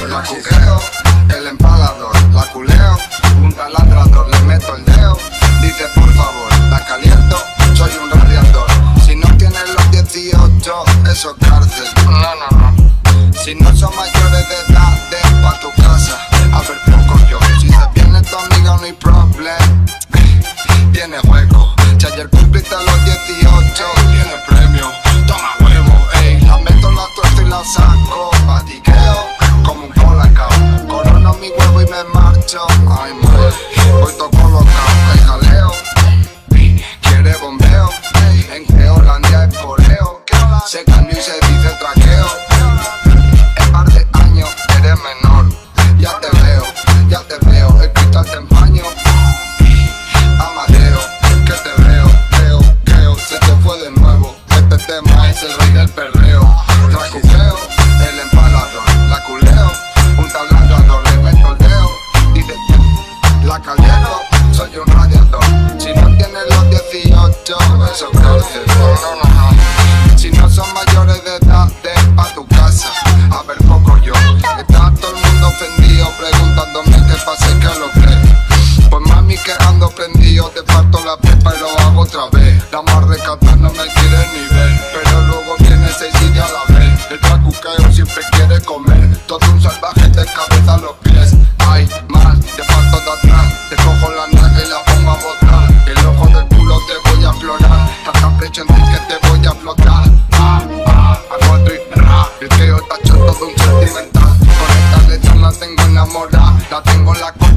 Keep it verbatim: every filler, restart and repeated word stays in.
La cuqueo, el empalador, la culeo, un taladrador, le meto el dedo. Dice por favor, la caliento, soy un radiador. Si no tienes los dieciocho, eso es cárcel. No, no, no. Si no son mayores de edad, de pa' tu casa. A ver poco yo, si se viene tu amiga no hay problem. Tiene hueco, si ayer cumpliste los dieciocho, tiene premio. Toma huevo, ey, la meto, la tuerzo y la saco. Batiqueo, como un colacao. Corono mi huevo y me marcho. Ay, madre, hoy toco colocado. Hay jaleo, quiere bombeo. En Geolandia es poreo. Se cambió y se dice traqueo. En par de años eres menor. Ya te veo, ya te veo. El cristal te empaño. Amadeo, que te veo, creo, creo. Se te fue de nuevo. Este tema es el rey del perreo. Tracuqueo, el empalador, la culeo. Un taladrador, le meto el dedo. Dice, la caliento, soy un radiador. Si no tienes los dieciocho, eso es cárcel. No, no, no. Si no son mayores de edad, de pa' tu casa. A ver poco yo. Está todo el mundo ofendido, preguntándome qué pasa y qué lo cree. Pues mami que ando prendido, te parto la pepa y lo hago otra vez. La más recata no me quiere ni ver, pero luego viene seis y ya la ve. El tracuqueo siempre quiere comer, todo un salvaje de cabeza a los pies. Ay, mal, te parto de atrás, te cojo la naga y la pongo a botar. El ojo del culo te voy a explorar, tanta presión que te voy a flotar. Ah, ah, a cuatro y ra, el que está hecho todo un sentimental. Con esta letra la tengo enamorada, la tengo en la